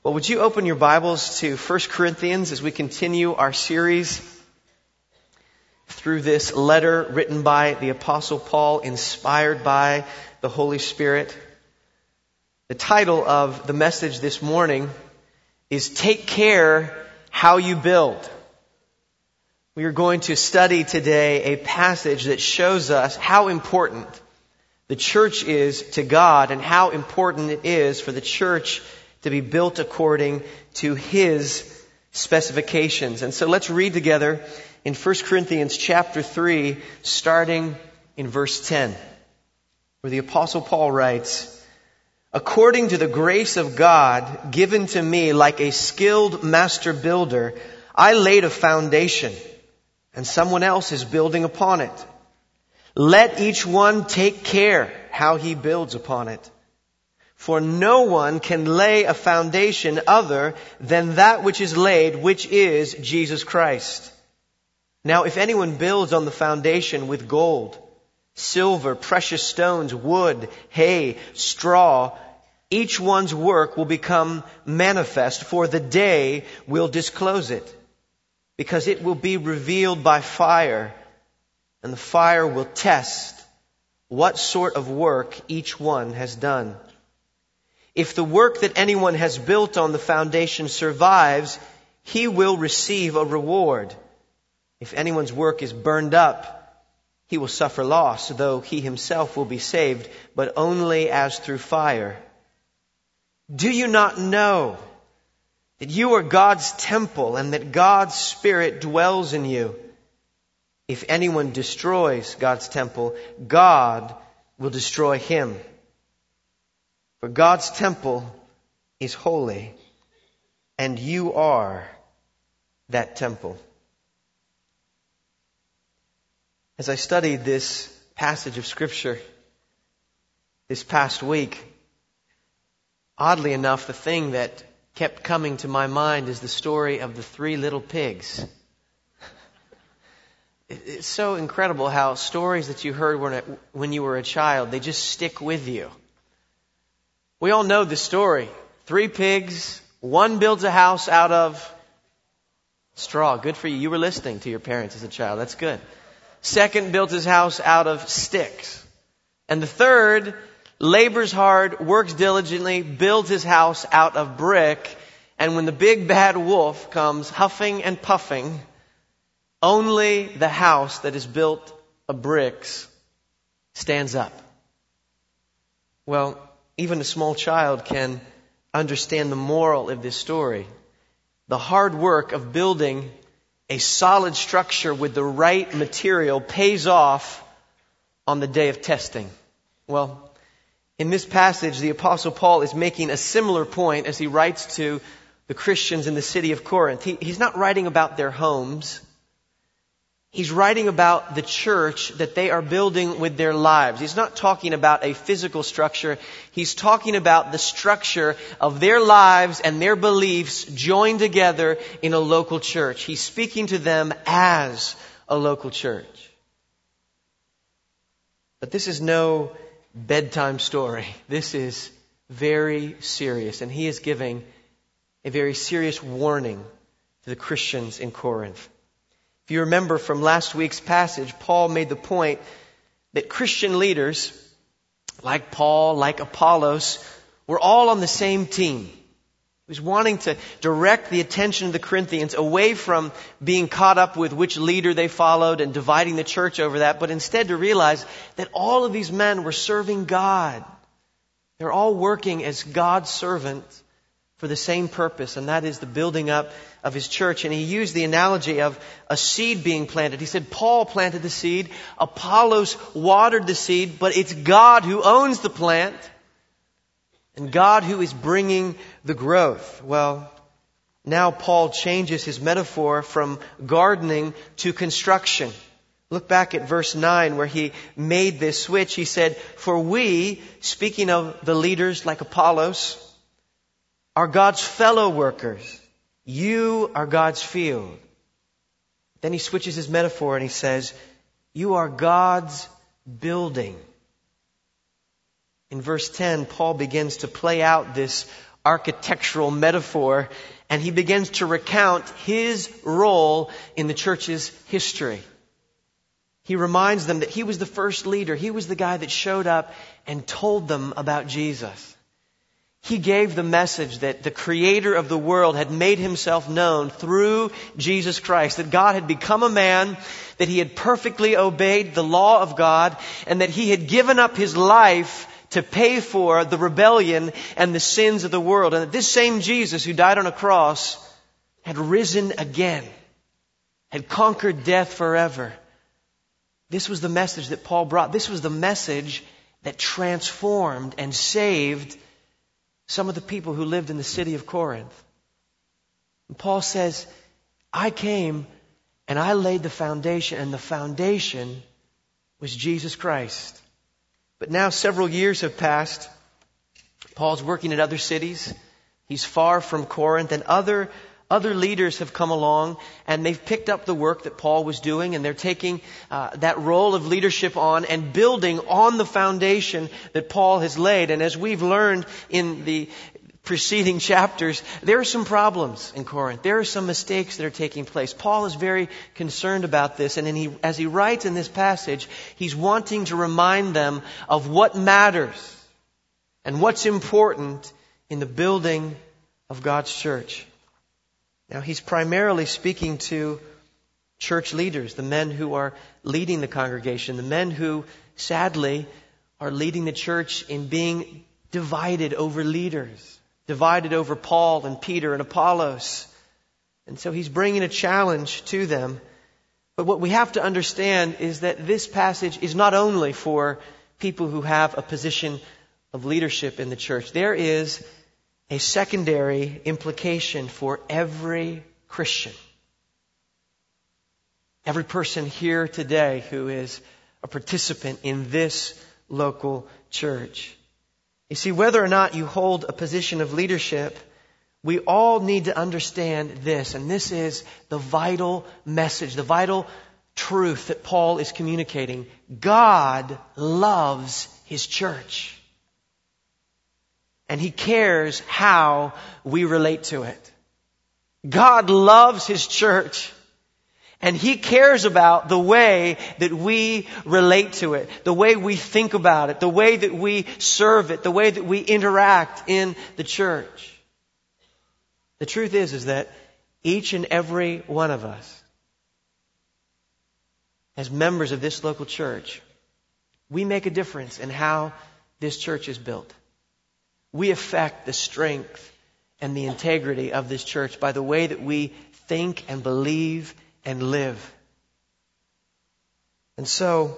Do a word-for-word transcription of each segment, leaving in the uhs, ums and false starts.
Well, would you open your Bibles to First Corinthians as we continue our series through this letter written by the Apostle Paul, inspired by the Holy Spirit. The title of the message this morning is Take Care How You Build. We are going to study today a passage that shows us how important the church is to God and how important it is for the church to be built according to His specifications. And so let's read together in First Corinthians chapter three, starting in verse ten, where the Apostle Paul writes, "According to the grace of God given to me like a skilled master builder, I laid a foundation, and someone else is building upon it. Let each one take care how he builds upon it. For no one can lay a foundation other than that which is laid, which is Jesus Christ. Now if anyone builds on the foundation with gold, silver, precious stones, wood, hay, straw, each one's work will become manifest, for the day will disclose it, because it will be revealed by fire, and the fire will test what sort of work each one has done. If the work that anyone has built on the foundation survives, he will receive a reward. If anyone's work is burned up, he will suffer loss, though he himself will be saved, but only as through fire. Do you not know that you are God's temple and that God's Spirit dwells in you? If anyone destroys God's temple, God will destroy him. For God's temple is holy, and you are that temple." As I studied this passage of Scripture this past week, oddly enough, the thing that kept coming to my mind is the story of the three little pigs. It's so incredible how stories that you heard when you were a child, they just stick with you. We all know the story. Three pigs, one builds a house out of straw. Good for you. You were listening to your parents as a child. That's good. Second builds his house out of sticks. And the third labors hard, works diligently, builds his house out of brick. And when the big bad wolf comes huffing and puffing, only the house that is built of bricks stands up. Well, even a small child can understand the moral of this story. The hard work of building a solid structure with the right material pays off on the day of testing. Well, in this passage, the Apostle Paul is making a similar point as he writes to the Christians in the city of Corinth. He, he's not writing about their homes. He's writing about the church that they are building with their lives. He's not talking about a physical structure. He's talking about the structure of their lives and their beliefs joined together in a local church. He's speaking to them as a local church. But this is no bedtime story. This is very serious. And he is giving a very serious warning to the Christians in Corinth. If you remember from last week's passage, Paul made the point that Christian leaders, like Paul, like Apollos, were all on the same team. He was wanting to direct the attention of the Corinthians away from being caught up with which leader they followed and dividing the church over that, but instead to realize that all of these men were serving God. They're all working as God's servants for the same purpose, and that is the building up of his church. And he used the analogy of a seed being planted. He said, Paul planted the seed, Apollos watered the seed, but it's God who owns the plant and God who is bringing the growth. Well, now Paul changes his metaphor from gardening to construction. Look back at verse nine where he made this switch. He said, "For we," speaking of the leaders like Apollos, "are God's fellow workers. You are God's field." Then he switches his metaphor and he says, "You are God's building." In verse ten, Paul begins to play out this architectural metaphor, and he begins to recount his role in the church's history. He reminds them that he was the first leader. He was the guy that showed up and told them about Jesus. He gave the message that the creator of the world had made himself known through Jesus Christ, that God had become a man, that he had perfectly obeyed the law of God, and that he had given up his life to pay for the rebellion and the sins of the world. And that this same Jesus who died on a cross had risen again, had conquered death forever. This was the message that Paul brought. This was the message that transformed and saved some of the people who lived in the city of Corinth. And Paul says, I came and I laid the foundation, and the foundation was Jesus Christ. But now several years have passed. Paul's working in other cities. He's far from Corinth, and other Other leaders have come along, and they've picked up the work that Paul was doing, and they're taking uh, that role of leadership on and building on the foundation that Paul has laid. And as we've learned in the preceding chapters, there are some problems in Corinth. There are some mistakes that are taking place. Paul is very concerned about this, and he, as he writes in this passage, he's wanting to remind them of what matters and what's important in the building of God's church. Now, he's primarily speaking to church leaders, the men who are leading the congregation, the men who, sadly, are leading the church in being divided over leaders, divided over Paul and Peter and Apollos. And so he's bringing a challenge to them. But what we have to understand is that this passage is not only for people who have a position of leadership in the church. There is a secondary implication for every Christian. Every person here today who is a participant in this local church. You see, whether or not you hold a position of leadership, we all need to understand this. And this is the vital message, the vital truth that Paul is communicating. God loves His church. And He cares how we relate to it. God loves His church. And He cares about the way that we relate to it, the way we think about it, the way that we serve it, the way that we interact in the church. The truth is, is that each and every one of us, as members of this local church, we make a difference in how this church is built. We affect the strength and the integrity of this church by the way that we think and believe and live. And so,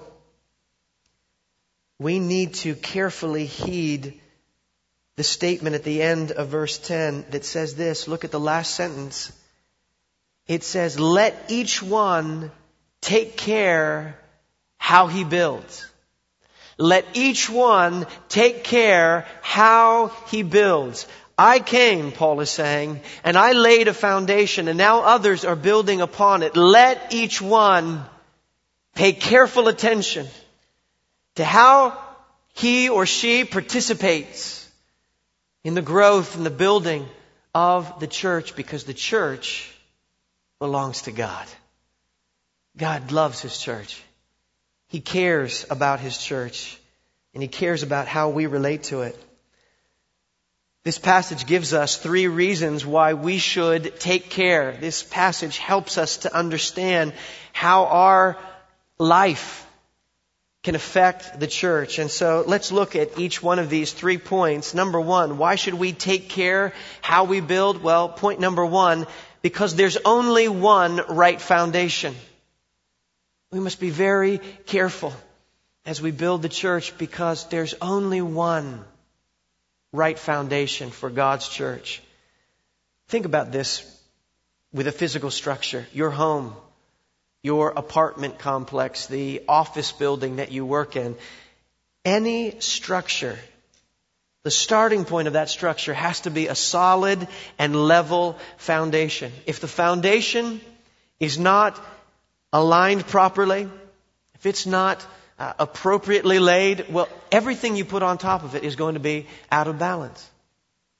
we need to carefully heed the statement at the end of verse ten that says this. Look at the last sentence. It says, let each one take care how he builds. Let each one take care how he builds. I came, Paul is saying, and I laid a foundation, and now others are building upon it. Let each one pay careful attention to how he or she participates in the growth and the building of the church, because the church belongs to God. God loves His church. He cares about His church, and He cares about how we relate to it. This passage gives us three reasons why we should take care. This passage helps us to understand how our life can affect the church. And so let's look at each one of these three points. Number one, why should we take care how we build? Well, point number one, because there's only one right foundation. We must be very careful as we build the church, because there's only one right foundation for God's church. Think about this with a physical structure. Your home, your apartment complex, the office building that you work in. Any structure, the starting point of that structure has to be a solid and level foundation. If the foundation is not aligned properly, if it's not uh, appropriately laid, well, everything you put on top of it is going to be out of balance.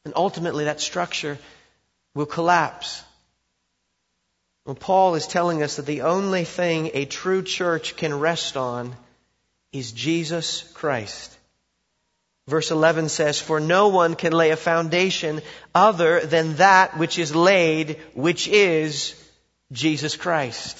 And ultimately that structure will collapse. Well, Paul is telling us that the only thing a true church can rest on is Jesus Christ. Verse eleven says, "For no one can lay a foundation other than that which is laid, which is Jesus Christ."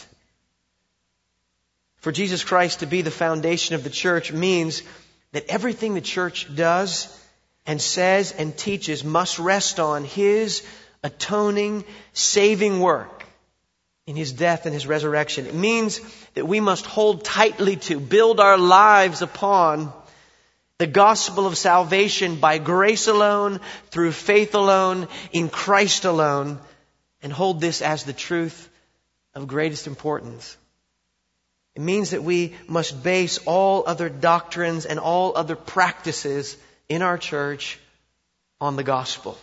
For Jesus Christ to be the foundation of the church means that everything the church does and says and teaches must rest on His atoning, saving work in His death and His resurrection. It means that we must hold tightly to, build our lives upon the gospel of salvation by grace alone, through faith alone, in Christ alone, and hold this as the truth of greatest importance. It means that we must base all other doctrines and all other practices in our church on the gospel.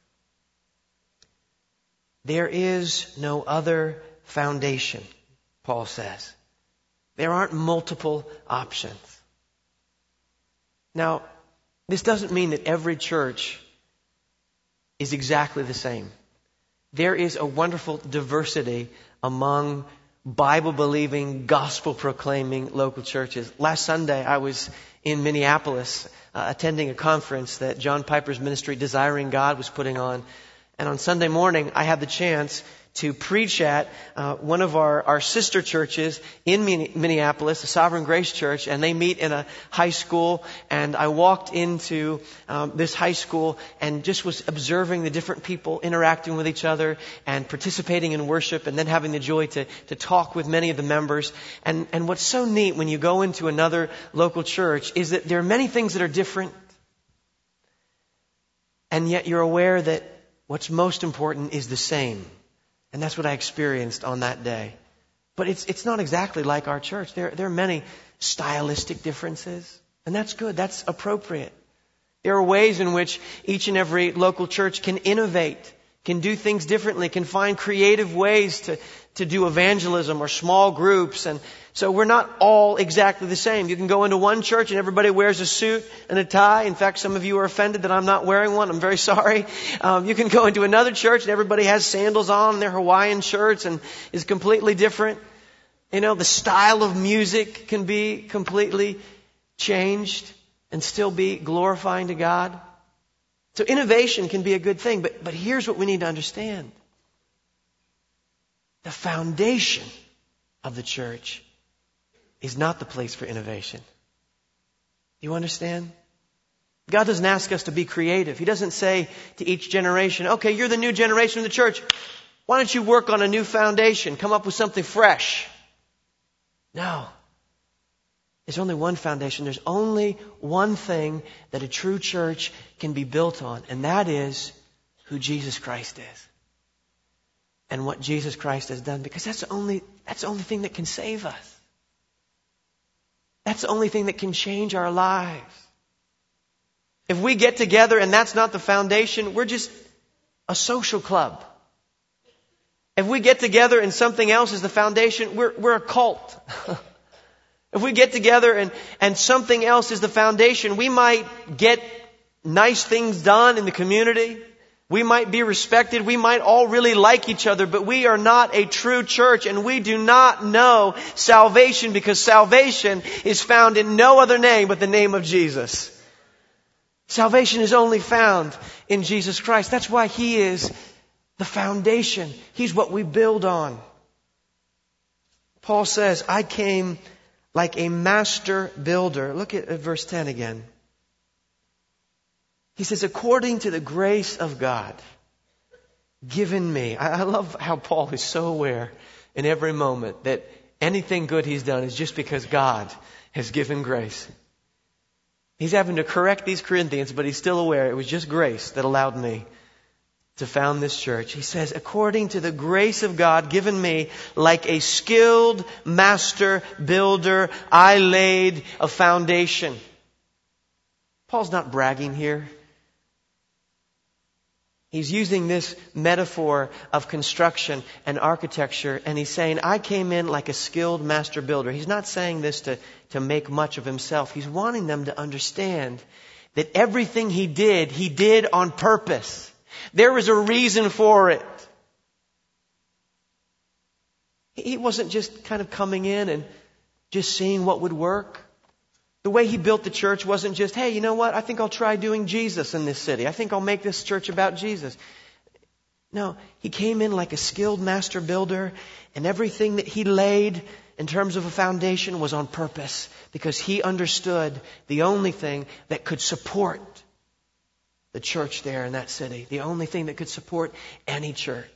There is no other foundation, Paul says. There aren't multiple options. Now, this doesn't mean that every church is exactly the same. There is a wonderful diversity among Bible-believing, gospel-proclaiming local churches. Last Sunday, I was in Minneapolis uh, attending a conference that John Piper's ministry, Desiring God, was putting on. And on Sunday morning, I had the chance to preach at uh, one of our, our sister churches in Minneapolis, the Sovereign Grace Church, and they meet in a high school. And I walked into um, this high school and just was observing the different people interacting with each other and participating in worship, and then having the joy to, to talk with many of the members. And, and what's so neat when you go into another local church is that there are many things that are different, and yet you're aware that what's most important is the same. And that's what I experienced on that day. But it's it's not exactly like our church. There, there are many stylistic differences. And that's good. That's appropriate. There are ways in which each and every local church can innovate, can do things differently, can find creative ways to, to do evangelism or small groups. And so we're not all exactly the same. You can go into one church and everybody wears a suit and a tie. In fact, some of you are offended that I'm not wearing one. I'm very sorry. Um, you can go into another church and everybody has sandals on, their Hawaiian shirts, and is completely different. You know, the style of music can be completely changed and still be glorifying to God. So innovation can be a good thing, but, but here's what we need to understand. The foundation of the church is not the place for innovation. Do you understand? God doesn't ask us to be creative. He doesn't say to each generation, okay, you're the new generation of the church. Why don't you work on a new foundation? Come up with something fresh. No. There's only one foundation. There's only one thing that a true church can be built on, and that is who Jesus Christ is and what Jesus Christ has done, because that's the only, that's the only thing that can save us. That's the only thing that can change our lives. If we get together and that's not the foundation, we're just a social club. If we get together and something else is the foundation, we're, we're a cult. If we get together and, and something else is the foundation, we might get nice things done in the community. We might be respected. We might all really like each other, but we are not a true church, and we do not know salvation, because salvation is found in no other name but the name of Jesus. Salvation is only found in Jesus Christ. That's why He is the foundation. He's what we build on. Paul says, I came like a master builder. Look at verse ten again. He says, according to the grace of God given me. I, I love how Paul is so aware in every moment that anything good he's done is just because God has given grace. He's having to correct these Corinthians, but he's still aware it was just grace that allowed me to found this church. He says, according to the grace of God given me, like a skilled master builder, I laid a foundation. Paul's not bragging here. He's using this metaphor of construction and architecture, and he's saying, I came in like a skilled master builder. He's not saying this to, to make much of himself. He's wanting them to understand that everything he did, he did on purpose. There was a reason for it. He wasn't just kind of coming in and just seeing what would work. The way he built the church wasn't just, hey, you know what? I think I'll try doing Jesus in this city. I think I'll make this church about Jesus. No, he came in like a skilled master builder, and everything that he laid in terms of a foundation was on purpose, because he understood the only thing that could support the church there in that city, the only thing that could support any church.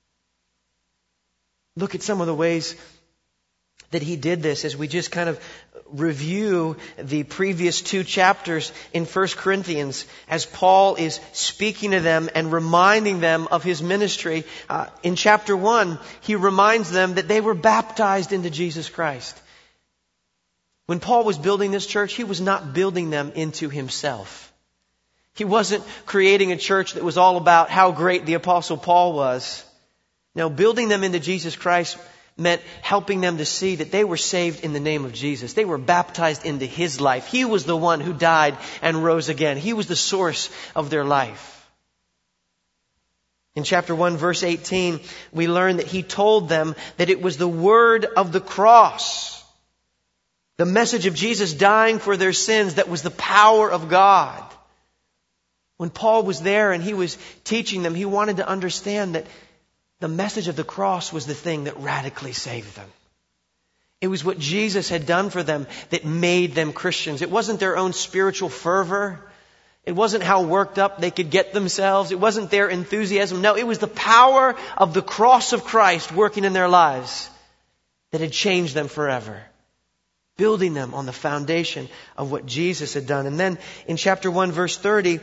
Look at some of the ways that he did this as we just kind of review the previous two chapters in First Corinthians, as Paul is speaking to them and reminding them of his ministry. Uh, in chapter one, he reminds them that they were baptized into Jesus Christ. When Paul was building this church, he was not building them into himself. He wasn't creating a church that was all about how great the Apostle Paul was. No, building them into Jesus Christ meant helping them to see that they were saved in the name of Jesus. They were baptized into His life. He was the one who died and rose again. He was the source of their life. In chapter one, verse eighteen, we learn that he told them that it was the word of the cross, the message of Jesus dying for their sins, that was the power of God. When Paul was there and he was teaching them, he wanted to understand that the message of the cross was the thing that radically saved them. It was what Jesus had done for them that made them Christians. It wasn't their own spiritual fervor. It wasn't how worked up they could get themselves. It wasn't their enthusiasm. No, it was the power of the cross of Christ working in their lives that had changed them forever, building them on the foundation of what Jesus had done. And then in chapter one, verse thirty,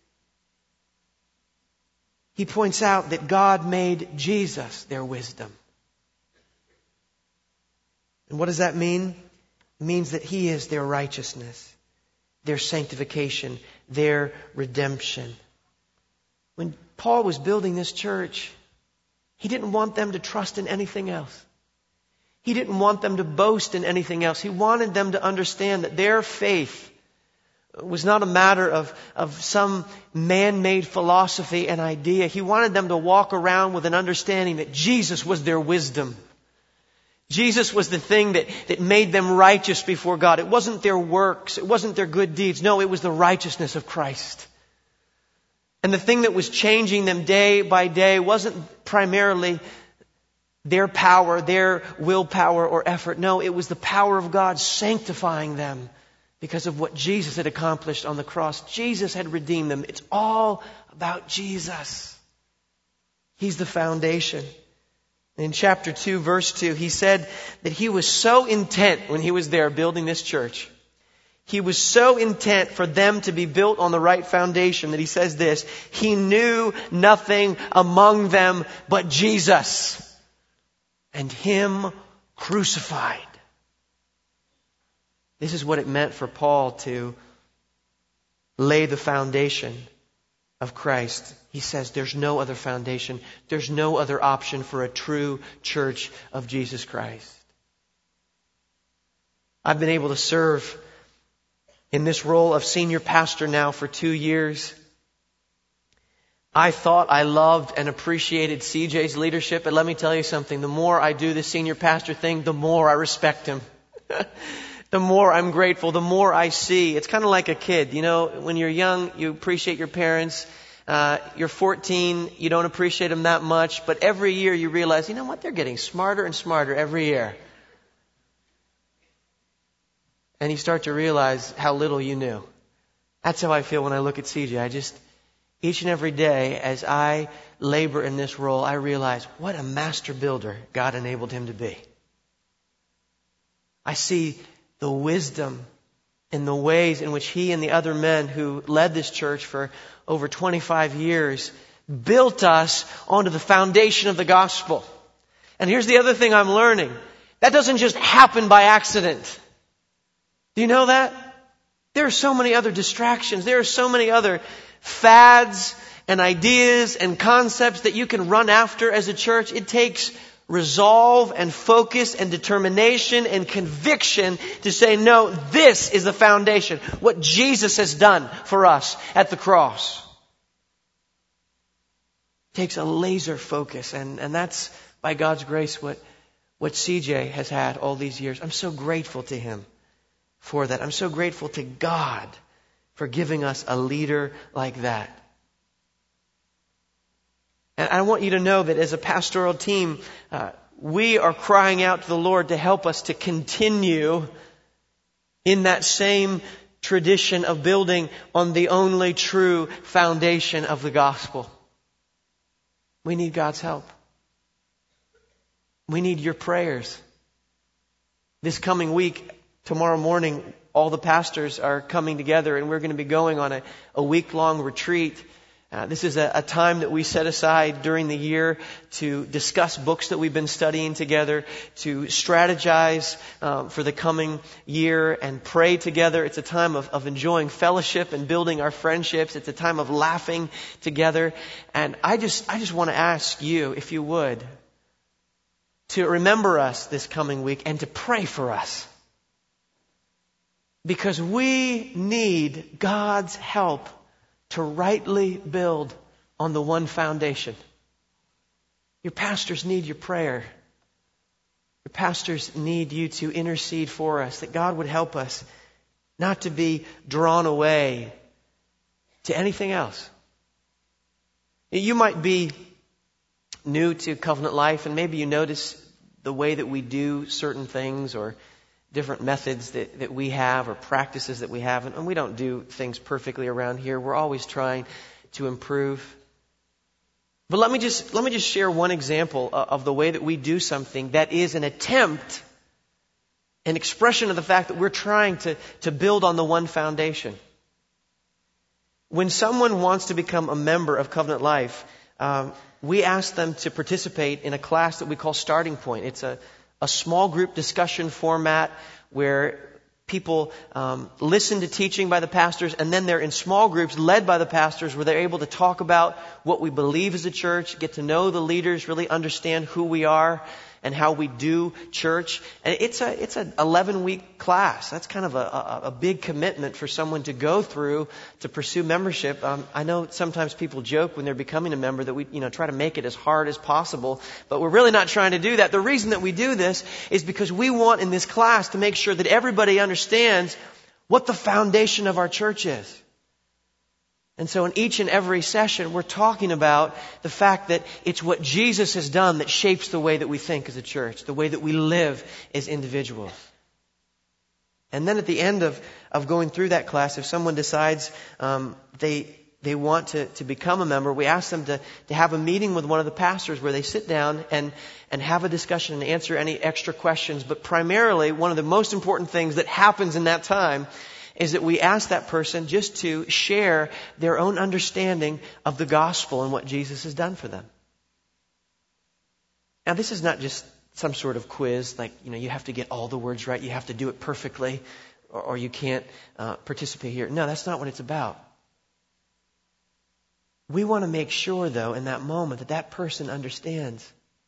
he points out that God made Jesus their wisdom. And what does that mean? It means that He is their righteousness, their sanctification, their redemption. When Paul was building this church, he didn't want them to trust in anything else. He didn't want them to boast in anything else. He wanted them to understand that their faith was not a matter of, of some man-made philosophy and idea. He wanted them to walk around with an understanding that Jesus was their wisdom. Jesus was the thing that, that made them righteous before God. It wasn't their works. It wasn't their good deeds. No, it was the righteousness of Christ. And the thing that was changing them day by day wasn't primarily their power, their willpower or effort. No, it was the power of God sanctifying them because of what Jesus had accomplished on the cross. Jesus had redeemed them. It's all about Jesus. He's the foundation. In chapter two, verse two, he said that he was so intent when he was there building this church. He was so intent for them to be built on the right foundation that he says this: he knew nothing among them but Jesus and Him crucified. This is what it meant for Paul to lay the foundation of Christ. He says there's no other foundation. There's no other option for a true church of Jesus Christ. I've been able to serve in this role of senior pastor now for two years. I thought I loved and appreciated C J's leadership, but let me tell you something. The more I do the senior pastor thing, the more I respect him. The more I'm grateful, the more I see. It's kind of like a kid. You know, when you're young, you appreciate your parents. Uh, you're fourteen, you don't appreciate them that much. But every year you realize, you know what? They're getting smarter and smarter every year. And you start to realize how little you knew. That's how I feel when I look at C J. I just, each and every day as I labor in this role, I realize what a master builder God enabled him to be. I see the wisdom in the ways in which he and the other men who led this church for over twenty-five years built us onto the foundation of the gospel. And here's the other thing I'm learning. That doesn't just happen by accident. Do you know that? There are so many other distractions. There are so many other fads and ideas and concepts that you can run after as a church. It takes resolve and focus and determination and conviction to say, no, this is the foundation. What Jesus has done for us at the cross. It takes a laser focus, and, and that's, by God's grace, what, what C J has had all these years. I'm so grateful to him for that. I'm so grateful to God for giving us a leader like that. And I want you to know that as a pastoral team, uh, we are crying out to the Lord to help us to continue in that same tradition of building on the only true foundation of the gospel. We need God's help. We need your prayers. This coming week, tomorrow morning, all the pastors are coming together and we're going to be going on a, a week-long retreat. Uh, this is a, a time that we set aside during the year to discuss books that we've been studying together, to strategize um, for the coming year and pray together. It's a time of, of enjoying fellowship and building our friendships. It's a time of laughing together. And I just, I just want to ask you, if you would, to remember us this coming week and to pray for us. Because we need God's help to rightly build on the one foundation. Your pastors need your prayer. Your pastors need you to intercede for us, that God would help us not to be drawn away to anything else. You might be new to covenant life, and maybe you notice the way that we do certain things, or different methods that, that we have, or practices that we have. And we don't do things perfectly around here. We're always trying to improve. But let me just, let me just share one example of the way that we do something that is an attempt, an expression of the fact that we're trying to, to build on the one foundation. When someone wants to become a member of Covenant Life, um, we ask them to participate in a class that we call Starting Point. It's a A small group discussion format where people um, listen to teaching by the pastors, and then they're in small groups led by the pastors where they're able to talk about what we believe as a church, get to know the leaders, really understand who we are and how we do church. And it's a it's an eleven week class. That's kind of a, a, a big commitment for someone to go through to pursue membership. Um, I know sometimes people joke when they're becoming a member that we you know try to make it as hard as possible, but we're really not trying to do that. The reason that we do this is because we want in this class to make sure that everybody understands what the foundation of our church is. And so in each and every session, we're talking about the fact that it's what Jesus has done that shapes the way that we think as a church, the way that we live as individuals. And then at the end of, of going through that class, if someone decides um, they they want to, to become a member, we ask them to, to have a meeting with one of the pastors where they sit down and, and have a discussion and answer any extra questions. But primarily, one of the most important things that happens in that time is that we ask that person just to share their own understanding of the gospel and what Jesus has done for them. Now, this is not just some sort of quiz, like, you know, you have to get all the words right, you have to do it perfectly, or, or you can't uh, participate here. No, that's not what it's about. We want to make sure, though, in that moment, that that person understands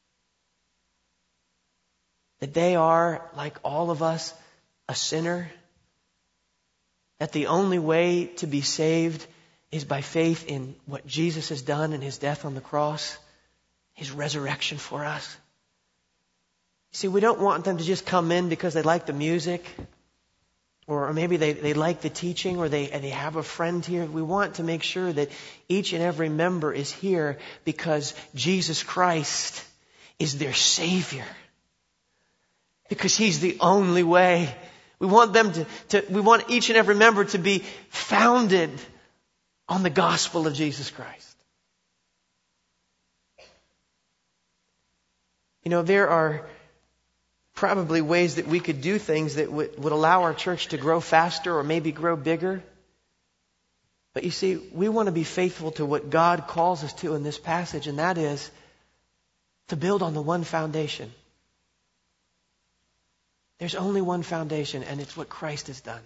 that they are, like all of us, a sinner. That the only way to be saved is by faith in what Jesus has done in His death on the cross, His resurrection for us. See, we don't want them to just come in because they like the music, or maybe they, they like the teaching, or they, they have a friend here. We want to make sure that each and every member is here because Jesus Christ is their Savior. Because He's the only way. We want them to, to, we want each and every member to be founded on the gospel of Jesus Christ. You know, there are probably ways that we could do things that would, would allow our church to grow faster or maybe grow bigger. But you see, we want to be faithful to what God calls us to in this passage, and that is to build on the one foundation. There's only one foundation, and it's what Christ has done.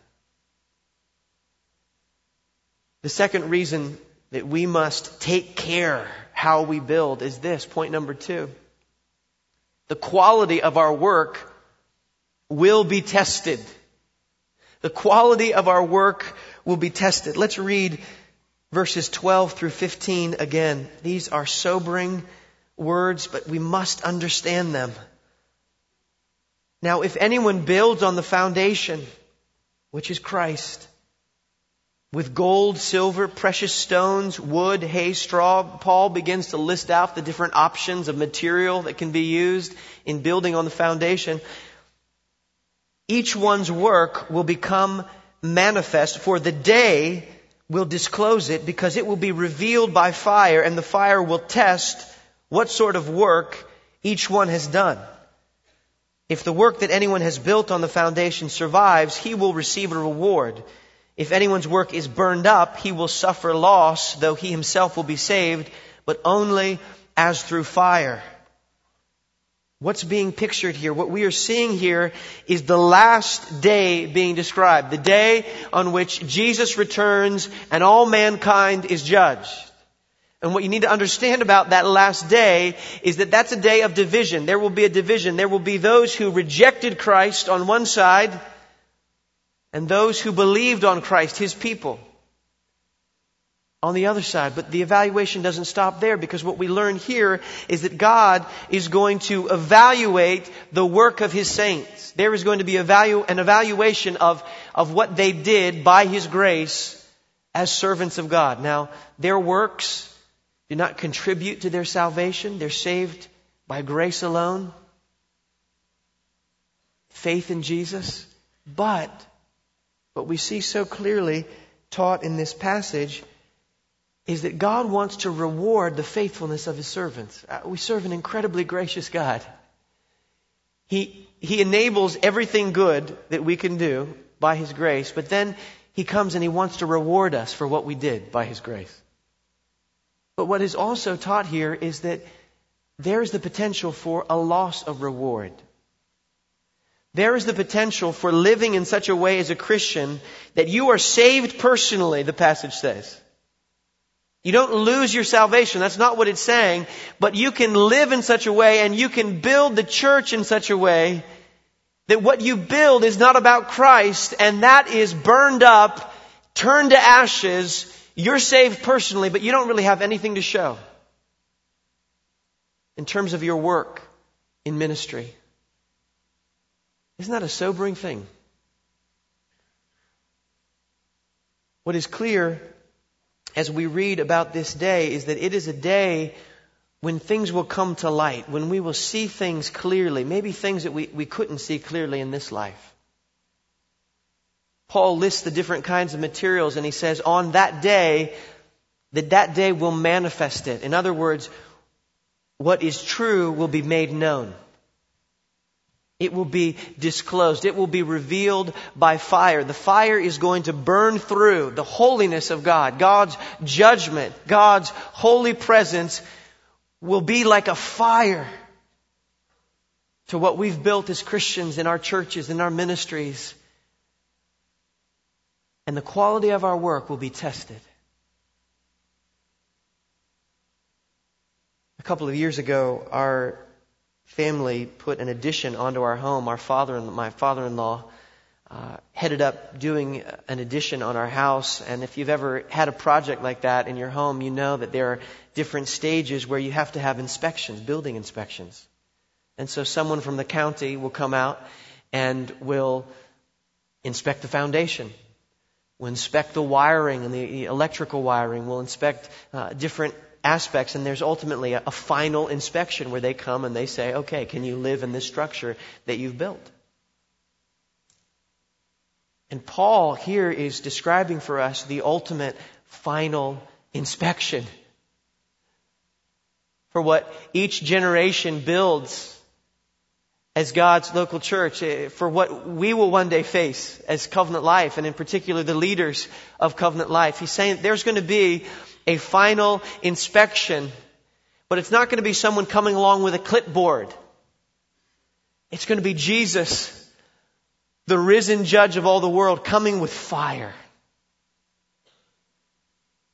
The second reason that we must take care how we build is this, point number two. The quality of our work will be tested. The quality of our work will be tested. Let's read verses twelve through fifteen again. These are sobering words, but we must understand them. Now, if anyone builds on the foundation, which is Christ, with gold, silver, precious stones, wood, hay, straw, Paul begins to list out the different options of material that can be used in building on the foundation. Each one's work will become manifest, for the day will disclose it, because it will be revealed by fire, and the fire will test what sort of work each one has done. If the work that anyone has built on the foundation survives, he will receive a reward. If anyone's work is burned up, he will suffer loss, though he himself will be saved, but only as through fire. What's being pictured here? What we are seeing here is the last day being described. The day on which Jesus returns and all mankind is judged. And what you need to understand about that last day is that that's a day of division. There will be a division. There will be those who rejected Christ on one side and those who believed on Christ, His people, on the other side. But the evaluation doesn't stop there, because what we learn here is that God is going to evaluate the work of His saints. There is going to be a value, an evaluation of, of what they did by His grace as servants of God. Now, their works do not contribute to their salvation. They're saved by grace alone, faith in Jesus. But what we see so clearly taught in this passage is that God wants to reward the faithfulness of His servants. We serve an incredibly gracious God. He, He enables everything good that we can do by His grace, but then He comes and He wants to reward us for what we did by His grace. But what is also taught here is that there is the potential for a loss of reward. There is the potential for living in such a way as a Christian that you are saved personally, the passage says. You don't lose your salvation. That's not what it's saying. But you can live in such a way, and you can build the church in such a way that what you build is not about Christ, and that is burned up, turned to ashes. You're saved personally, but you don't really have anything to show in terms of your work in ministry. Isn't that a sobering thing? What is clear as we read about this day is that it is a day when things will come to light, when we will see things clearly, maybe things that we, we couldn't see clearly in this life. Paul lists the different kinds of materials, and he says on that day, that that day will manifest it. In other words, what is true will be made known. It will be disclosed. It will be revealed by fire. The fire is going to burn through the holiness of God. God's judgment, God's holy presence will be like a fire to what we've built as Christians in our churches, in our ministries. And the quality of our work will be tested. A couple of years ago, our family put an addition onto our home. Our father and my father-in-law uh, headed up doing an addition on our house. And if you've ever had a project like that in your home, you know that there are different stages where you have to have inspections, building inspections. And so someone from the county will come out and will inspect the foundation. We'll inspect the wiring and the electrical wiring. We'll inspect uh, different aspects. And there's ultimately a, a final inspection where they come and they say, okay, can you live in this structure that you've built? And Paul here is describing for us the ultimate final inspection for what each generation builds as God's local church, for what we will one day face as Covenant Life, and in particular the leaders of Covenant Life. He's saying there's going to be a final inspection, but it's not going to be someone coming along with a clipboard. It's going to be Jesus, the risen judge of all the world, coming with fire.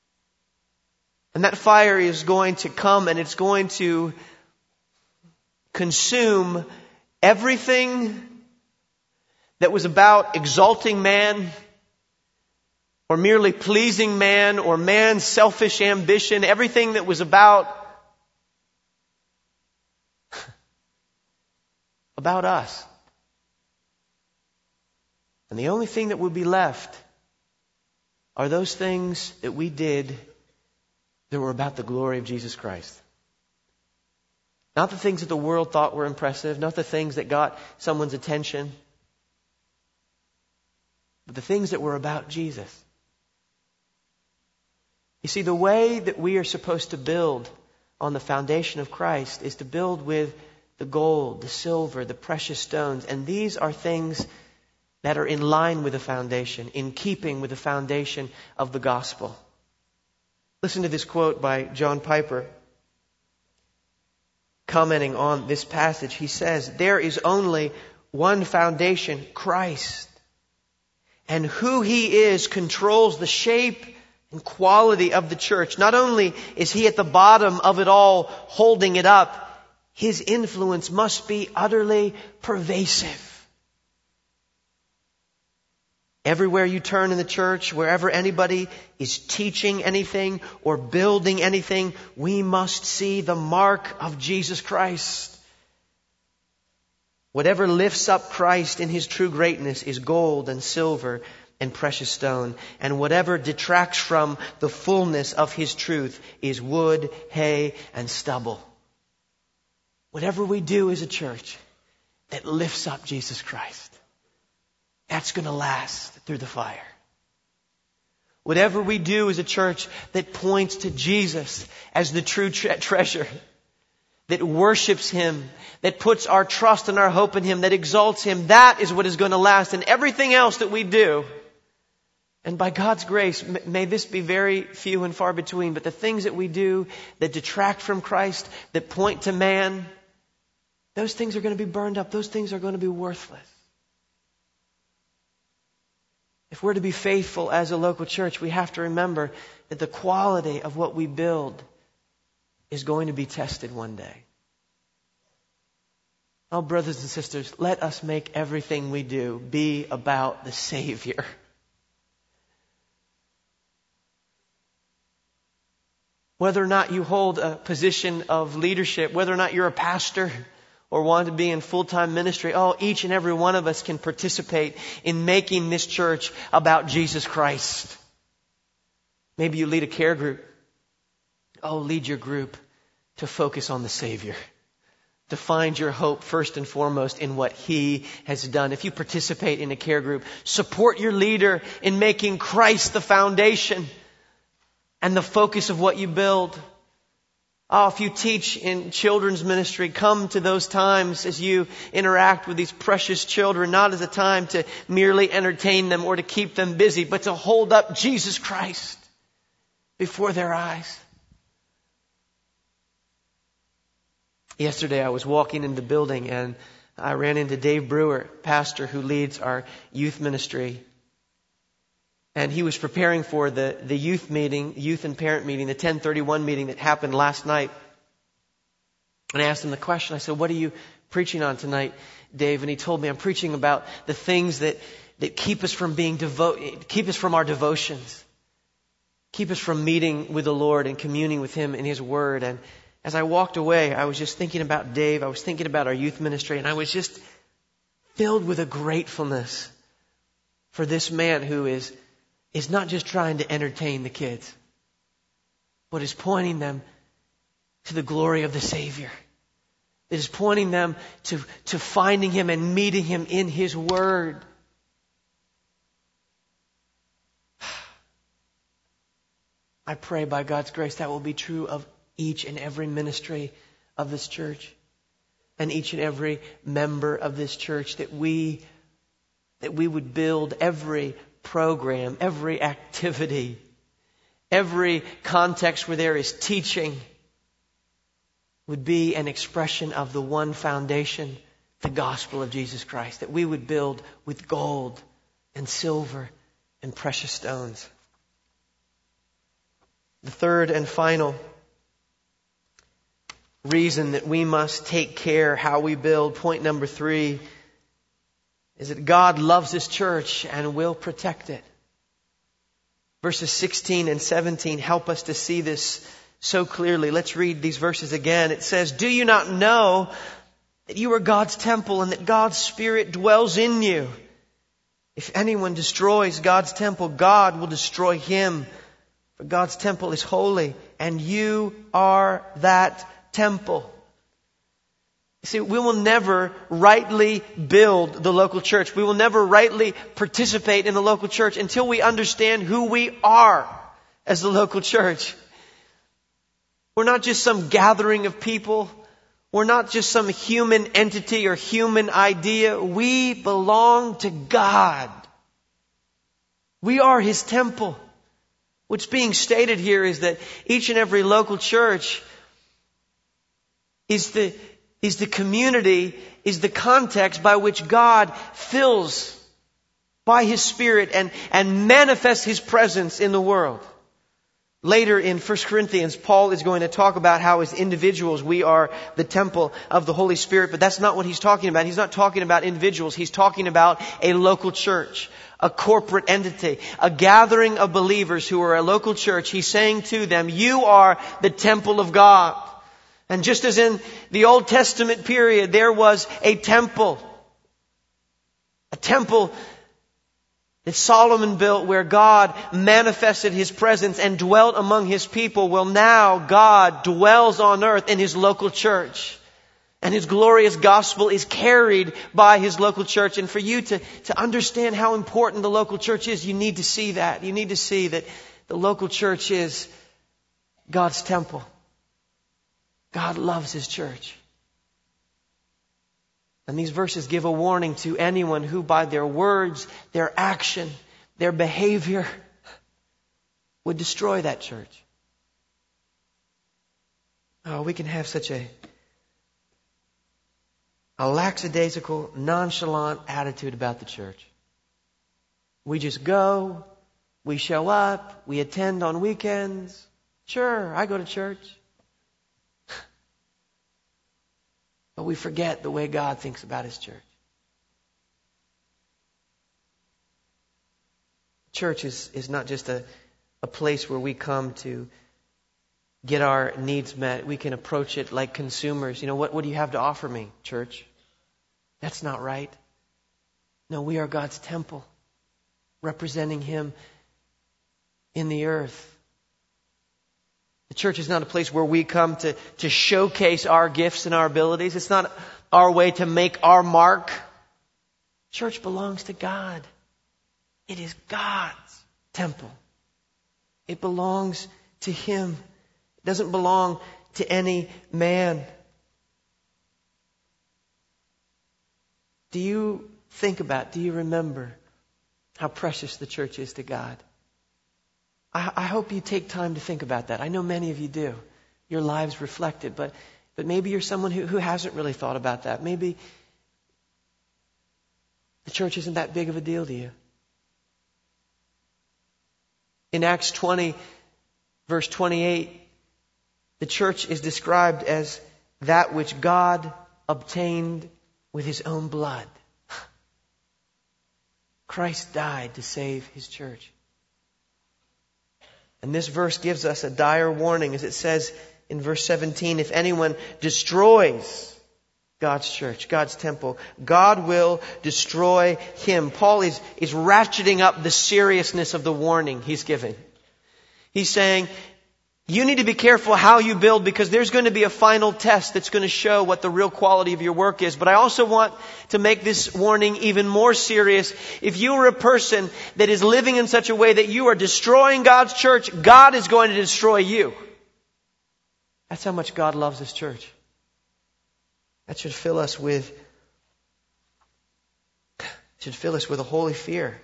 And that fire is going to come, and it's going to consume everything that was about exalting man or merely pleasing man or man's selfish ambition, everything that was about about us. And the only thing that would be left are those things that we did that were about the glory of Jesus Christ. Not the things that the world thought were impressive, not the things that got someone's attention, but the things that were about Jesus. You see, the way that we are supposed to build on the foundation of Christ is to build with the gold, the silver, the precious stones. And these are things that are in line with the foundation, in keeping with the foundation of the gospel. Listen to this quote by John Piper. Commenting on this passage, he says, "There is only one foundation, Christ. And who He is controls the shape and quality of the church. Not only is He at the bottom of it all, holding it up, His influence must be utterly pervasive. Everywhere you turn in the church, wherever anybody is teaching anything or building anything, we must see the mark of Jesus Christ. Whatever lifts up Christ in His true greatness is gold and silver and precious stone. And whatever detracts from the fullness of His truth is wood, hay, and stubble." Whatever we do as a church that lifts up Jesus Christ, that's going to last through the fire. Whatever we do as a church that points to Jesus as the true tre- treasure, that worships Him, that puts our trust and our hope in Him, that exalts Him, that is what is going to last. And everything else that we do, and by God's grace, may this be very few and far between, but the things that we do that detract from Christ, that point to man, those things are going to be burned up. Those things are going to be worthless. If we're to be faithful as a local church, we have to remember that the quality of what we build is going to be tested one day. Oh, brothers and sisters, let us make everything we do be about the Savior. Whether or not you hold a position of leadership, whether or not you're a pastor or want to be in full-time ministry, oh, each and every one of us can participate in making this church about Jesus Christ. Maybe you lead a care group. Oh, lead your group to focus on the Savior. To find your hope first and foremost in what He has done. If you participate in a care group, support your leader in making Christ the foundation and the focus of what you build. Oh, if you teach in children's ministry, come to those times as you interact with these precious children, not as a time to merely entertain them or to keep them busy, but to hold up Jesus Christ before their eyes. Yesterday I was walking in the building and I ran into Dave Brewer, pastor who leads our youth ministry. And he was preparing for the, the youth meeting, youth and parent meeting, the ten thirty-one meeting that happened last night. And I asked him the question. I said, "What are you preaching on tonight, Dave?" And he told me, "I'm preaching about the things that, that keep us from being devoted, keep us from our devotions, keep us from meeting with the Lord and communing with Him in His Word." And as I walked away, I was just thinking about Dave. I was thinking about our youth ministry, and I was just filled with a gratefulness for this man who is is not just trying to entertain the kids, but is pointing them to the glory of the Savior. It is pointing them to, to finding Him and meeting Him in His Word. I pray by God's grace that will be true of each and every ministry of this church and each and every member of this church, that we, that we would build every program, every activity, every context where there is teaching would be an expression of the one foundation, the gospel of Jesus Christ, that we would build with gold and silver and precious stones. The third and final reason that we must take care how we build. Point number three is that God loves His church and will protect it. Verses sixteen and seventeen help us to see this so clearly. Let's read these verses again. It says, "Do you not know that you are God's temple and that God's Spirit dwells in you? If anyone destroys God's temple, God will destroy him. For God's temple is holy, and you are that temple." You see, we will never rightly build the local church. We will never rightly participate in the local church until we understand who we are as the local church. We're not just some gathering of people. We're not just some human entity or human idea. We belong to God. We are His temple. What's being stated here is that each and every local church is the, is the community, is the context by which God fills by His Spirit and, and manifests His presence in the world. Later in First Corinthians, Paul is going to talk about how as individuals we are the temple of the Holy Spirit, but that's not what he's talking about. He's not talking about individuals. He's talking about a local church, a corporate entity, a gathering of believers who are a local church. He's saying to them, you are the temple of God. And just as in the Old Testament period, there was a temple, a temple that Solomon built where God manifested His presence and dwelt among His people. Well, now God dwells on earth in His local church. And His glorious gospel is carried by His local church. And for you to, to understand how important the local church is, you need to see that. You need to see that the local church is God's temple. God loves His church. And these verses give a warning to anyone who by their words, their action, their behavior would destroy that church. Oh, we can have such a, a lackadaisical, nonchalant attitude about the church. We just go, we show up, we attend on weekends. Sure, I go to church. But we forget the way God thinks about His church. Church is, is not just a, a place where we come to get our needs met. We can approach it like consumers. You know, what, what do you have to offer me, church? That's not right. No, we are God's temple, representing Him in the earth. The church is not a place where we come to, to showcase our gifts and our abilities. It's not our way to make our mark. Church belongs to God. It is God's temple. It belongs to Him. It doesn't belong to any man. Do you think about, do you remember how precious the church is to God? I hope you take time to think about that. I know many of you do. Your lives reflect it. But, but maybe you're someone who, who hasn't really thought about that. Maybe the church isn't that big of a deal to you. In Acts twenty, verse twenty-eight, the church is described as that which God obtained with His own blood. Christ died to save His church. And this verse gives us a dire warning as it says in verse seventeen, if anyone destroys God's church, God's temple, God will destroy him. Paul is, is ratcheting up the seriousness of the warning he's giving. He's saying, you need to be careful how you build because there's going to be a final test that's going to show what the real quality of your work is. But I also want to make this warning even more serious. If you are a person that is living in such a way that you are destroying God's church, God is going to destroy you. That's how much God loves His church. That should fill us with, should fill us with a holy fear.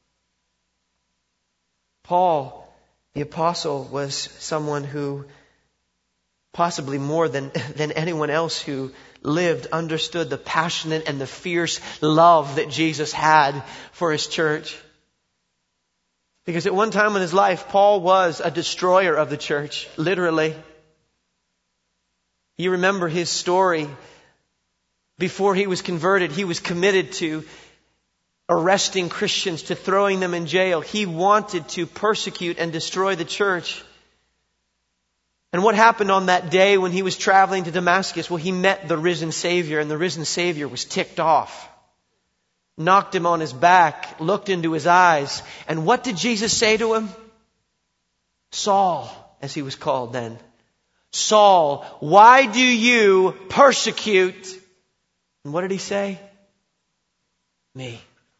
Paul, the apostle, was someone who, possibly more than, than anyone else who lived, understood the passionate and the fierce love that Jesus had for His church. Because at one time in his life, Paul was a destroyer of the church, literally. You remember his story. Before he was converted, he was committed to arresting Christians, to throwing them in jail. He wanted to persecute and destroy the church. And what happened on that day when he was traveling to Damascus? Well, he met the risen Savior, and the risen Savior was ticked off. Knocked him on his back, looked into his eyes. And what did Jesus say to him? Saul, as he was called then. Saul, why do you persecute? And what did he say? Me.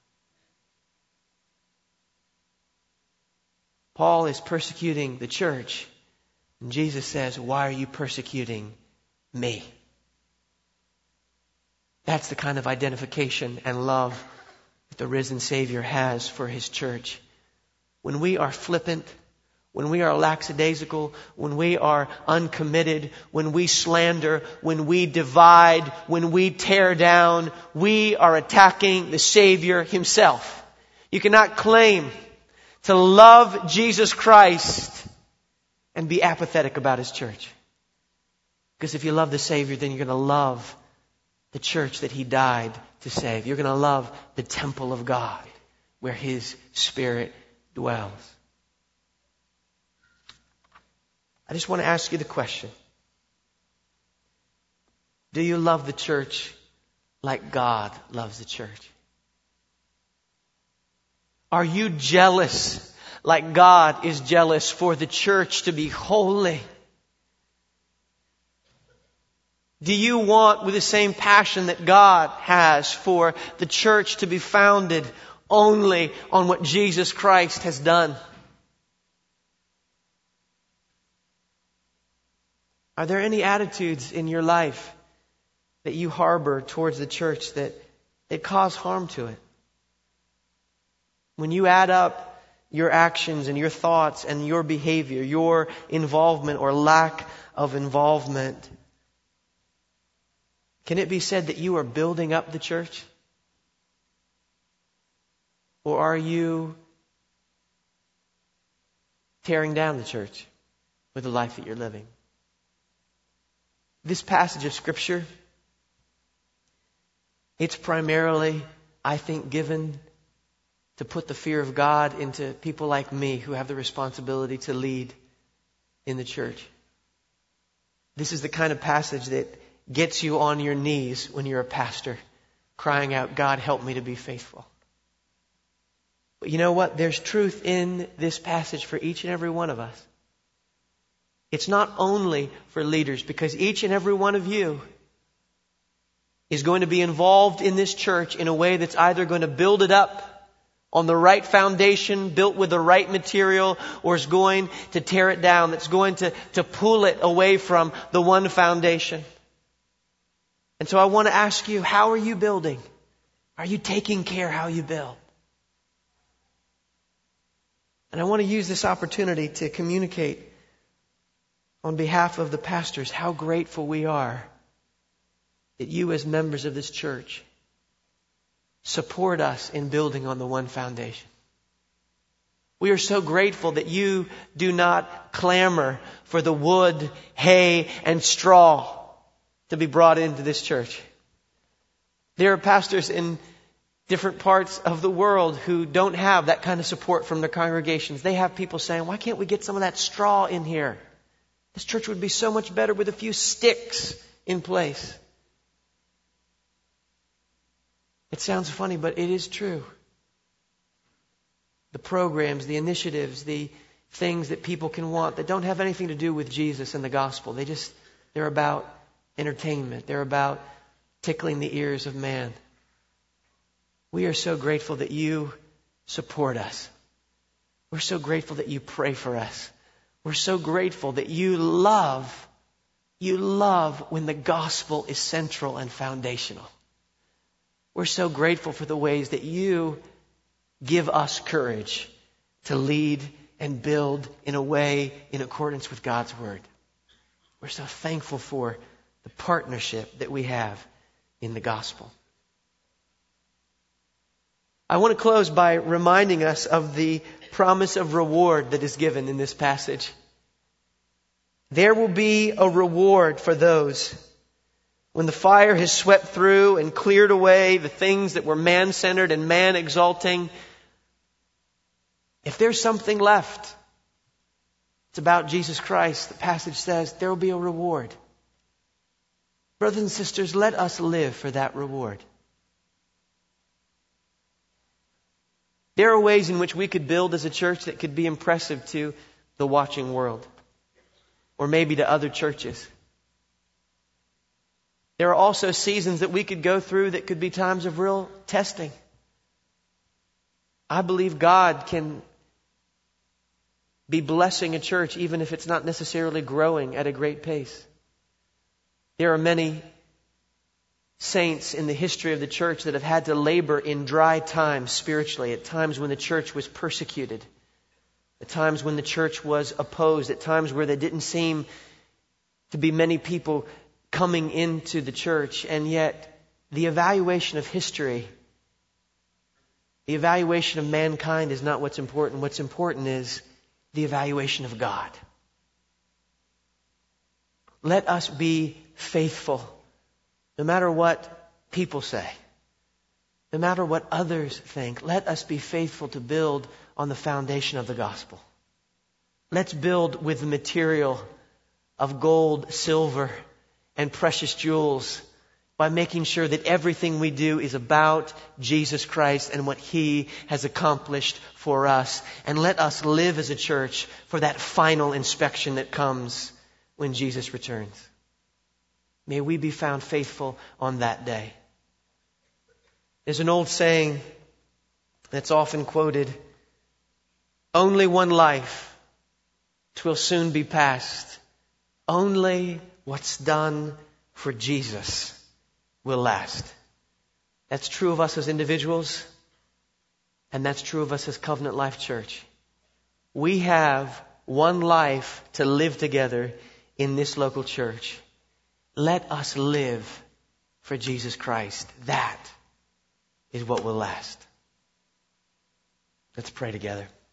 Paul is persecuting the church. And Jesus says, why are you persecuting me? That's the kind of identification and love that the risen Savior has for his church. When we are flippant, when we are lackadaisical, when we are uncommitted, when we slander, when we divide, when we tear down, we are attacking the Savior himself. You cannot claim to love Jesus Christ and be apathetic about his church. Because if you love the Savior, then you're going to love the church that he died to save. You're going to love the temple of God where his Spirit dwells. I just want to ask you the question. Do you love the church like God loves the church? Are you jealous like God is jealous for the church to be holy? Do you want with the same passion that God has for the church to be founded only on what Jesus Christ has done? Are there any attitudes in your life that you harbor towards the church that, that cause harm to it? When you add up your actions and your thoughts and your behavior, your involvement or lack of involvement, can it be said that you are building up the church? Or are you tearing down the church with the life that you're living? This passage of Scripture, it's primarily, I think, given to put the fear of God into people like me who have the responsibility to lead in the church. This is the kind of passage that gets you on your knees when you're a pastor, crying out, God, help me to be faithful. But you know what? There's truth in this passage for each and every one of us. It's not only for leaders, because each and every one of you is going to be involved in this church in a way that's either going to build it up on the right foundation, built with the right material, or is going to tear it down, that's going to, to pull it away from the one foundation. And so I want to ask you, how are you building? Are you taking care how you build? And I want to use this opportunity to communicate on behalf of the pastors how grateful we are that you as members of this church support us in building on the one foundation. We are so grateful that you do not clamor for the wood, hay, and straw to be brought into this church. There are pastors in different parts of the world who don't have that kind of support from their congregations. They have people saying, why can't we get some of that straw in here? This church would be so much better with a few sticks in place. It sounds funny, but it is true. The programs, the initiatives, the things that people can want that don't have anything to do with Jesus and the gospel. They just, they're about entertainment. They're about tickling the ears of man. We are so grateful that you support us. We're so grateful that you pray for us. We're so grateful that you love, you love when the gospel is central and foundational. We're so grateful for the ways that you give us courage to lead and build in a way in accordance with God's word. We're so thankful for the partnership that we have in the gospel. I want to close by reminding us of the promise of reward that is given in this passage. There will be a reward for those when the fire has swept through and cleared away the things that were man-centered and man-exalting. If there's something left, it's about Jesus Christ. The passage says there will be a reward. Brothers and sisters, let us live for that reward. There are ways in which we could build as a church that could be impressive to the watching world, or maybe to other churches. There are also seasons that we could go through that could be times of real testing. I believe God can be blessing a church even if it's not necessarily growing at a great pace. There are many saints in the history of the church that have had to labor in dry times spiritually, at times when the church was persecuted, at times when the church was opposed, at times where there didn't seem to be many people coming into the church. And yet the evaluation of history, the evaluation of mankind is not what's important. What's important is the evaluation of God. Let us be faithful, no matter what people say, no matter what others think. Let us be faithful to build on the foundation of the gospel. Let's build with the material of gold, silver, and precious jewels by making sure that everything we do is about Jesus Christ and what He has accomplished for us. And let us live as a church for that final inspection that comes when Jesus returns. May we be found faithful on that day. There's an old saying that's often quoted: only one life, 'twill soon be past. Only what's done for Jesus will last. That's true of us as individuals, and that's true of us as Covenant Life Church. We have one life to live together in this local church. Let us live for Jesus Christ. That is what will last. Let's pray together.